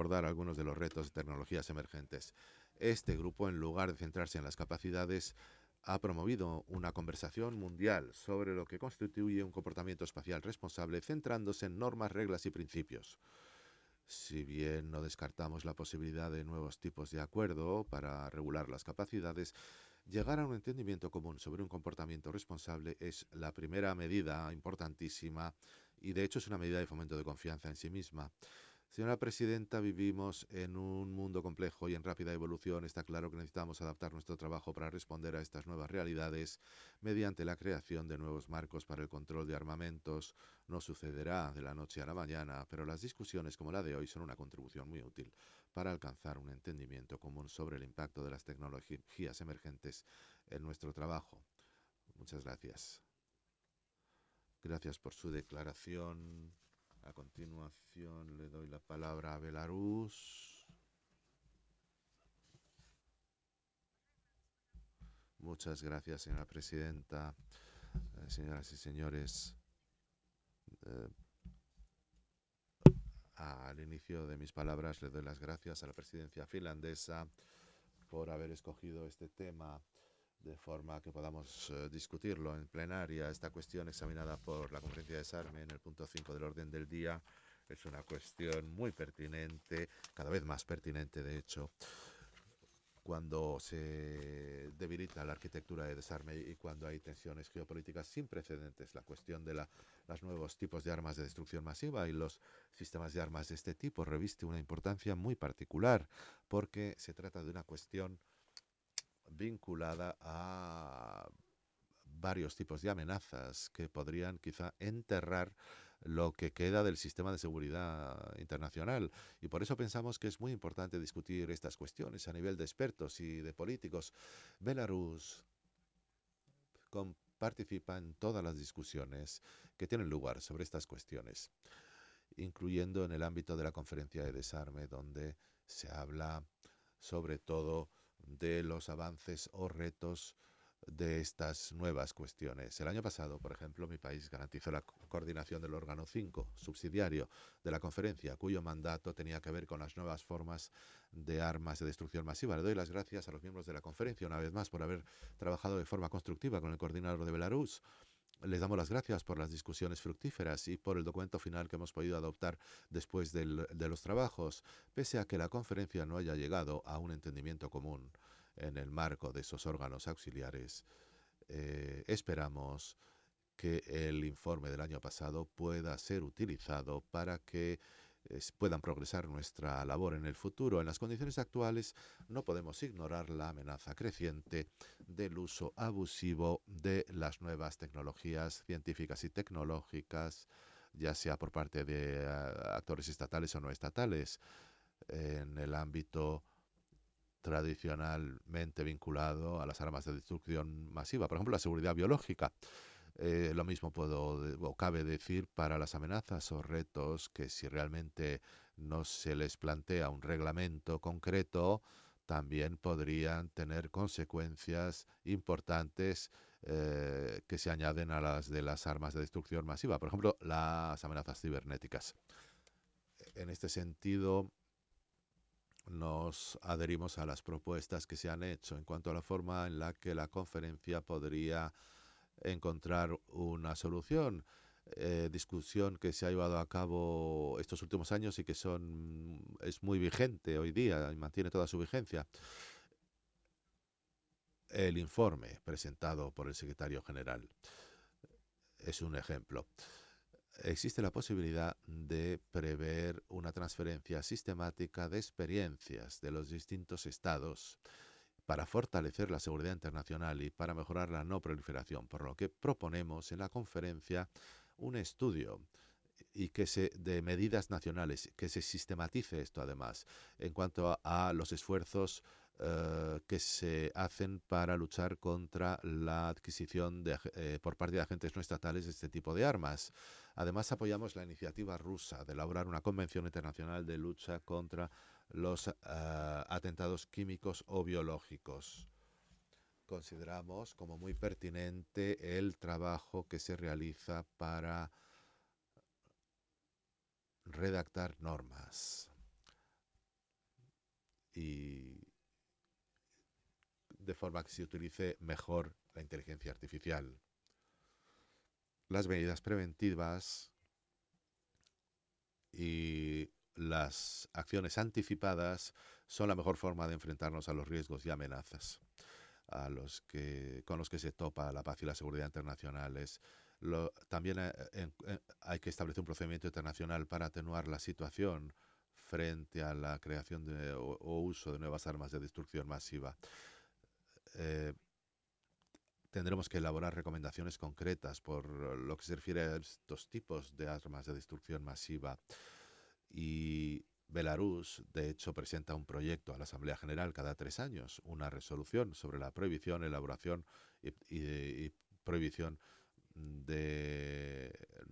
abordar algunos de los retos de tecnologías emergentes. Este grupo, en lugar de centrarse en las capacidades, ha promovido una conversación mundial sobre lo que constituye un comportamiento espacial responsable, centrándose en normas, reglas y principios. Si bien no descartamos la posibilidad de nuevos tipos de acuerdo para regular las capacidades, llegar a un entendimiento común sobre un comportamiento responsable es la primera medida importantísima y de hecho es una medida de fomento de confianza en sí misma. Señora presidenta, vivimos en un mundo complejo y en rápida evolución. Está claro que necesitamos adaptar nuestro trabajo para responder a estas nuevas realidades mediante la creación de nuevos marcos para el control de armamentos. No sucederá de la noche a la mañana, pero las discusiones como la de hoy son una contribución muy útil para alcanzar un entendimiento común sobre el impacto de las tecnologías emergentes en nuestro trabajo. Muchas gracias. Gracias por su declaración. A continuación le doy la palabra a Belarus. Muchas gracias, señora presidenta. Señoras y señores, eh, al inicio de mis palabras le doy las gracias a la presidencia finlandesa por haber escogido este tema de forma que podamos discutirlo en plenaria. Esta cuestión examinada por la conferencia de desarme en el punto 5 del orden del día es una cuestión muy pertinente, cada vez más pertinente de hecho, cuando se debilita la arquitectura de desarme y cuando hay tensiones geopolíticas sin precedentes. La cuestión de los nuevos tipos de armas de destrucción masiva y los sistemas de armas de este tipo reviste una importancia muy particular porque se trata de una cuestión vinculada a varios tipos de amenazas que podrían quizá enterrar lo que queda del sistema de seguridad internacional. Y por eso pensamos que es muy importante discutir estas cuestiones a nivel de expertos y de políticos. Belarus participa en todas las discusiones que tienen lugar sobre estas cuestiones, incluyendo en el ámbito de la conferencia de desarme, donde se habla sobre todo de los avances o retos de estas nuevas cuestiones. El año pasado, por ejemplo, mi país garantizó la coordinación del órgano 5, subsidiario de la conferencia, cuyo mandato tenía que ver con las nuevas formas de armas de destrucción masiva. Le doy las gracias a los miembros de la conferencia una vez más por haber trabajado de forma constructiva con el coordinador de Belarus. Les damos las gracias por las discusiones fructíferas y por el documento final que hemos podido adoptar después de los trabajos, pese a que la conferencia no haya llegado a un entendimiento común en el marco de esos órganos auxiliares. Esperamos que el informe del año pasado pueda ser utilizado para que puedan progresar nuestra labor en el futuro. En las condiciones actuales no podemos ignorar la amenaza creciente del uso abusivo de las nuevas tecnologías científicas y tecnológicas, ya sea por parte de actores estatales o no estatales, en el ámbito tradicionalmente vinculado a las armas de destrucción masiva, por ejemplo, la seguridad biológica. Lo mismo o cabe decir para las amenazas o retos que si realmente no se les plantea un reglamento concreto, también podrían tener consecuencias importantes que se añaden a las de las armas de destrucción masiva. Por ejemplo, las amenazas cibernéticas. En este sentido, nos adherimos a las propuestas que se han hecho en cuanto a la forma en la que la conferencia podría encontrar una solución. Discusión que se ha llevado a cabo estos últimos años y que es muy vigente hoy día y mantiene toda su vigencia. El informe presentado por el secretario general es un ejemplo. Existe la posibilidad de prever una transferencia sistemática de experiencias de los distintos estados para fortalecer la seguridad internacional y para mejorar la no proliferación, por lo que proponemos en la conferencia un estudio de medidas nacionales, que se sistematice esto además, en cuanto a los esfuerzos que se hacen para luchar contra la adquisición por parte de agentes no estatales de este tipo de armas. Además, apoyamos la iniciativa rusa de elaborar una convención internacional de lucha contra los atentados químicos o biológicos. Consideramos como muy pertinente el trabajo que se realiza para redactar normas y de forma que se utilice mejor la inteligencia artificial. Las medidas preventivas y las acciones anticipadas son la mejor forma de enfrentarnos a los riesgos y amenazas con los que se topa la paz y la seguridad internacionales. También hay que establecer un procedimiento internacional para atenuar la situación frente a la creación o uso de nuevas armas de destrucción masiva. Eh, Tendremos que elaborar recomendaciones concretas por lo que se refiere a estos tipos de armas de destrucción masiva. Y Belarus, de hecho, presenta un proyecto a la Asamblea General cada 3 años, una resolución sobre la prohibición, elaboración y prohibición de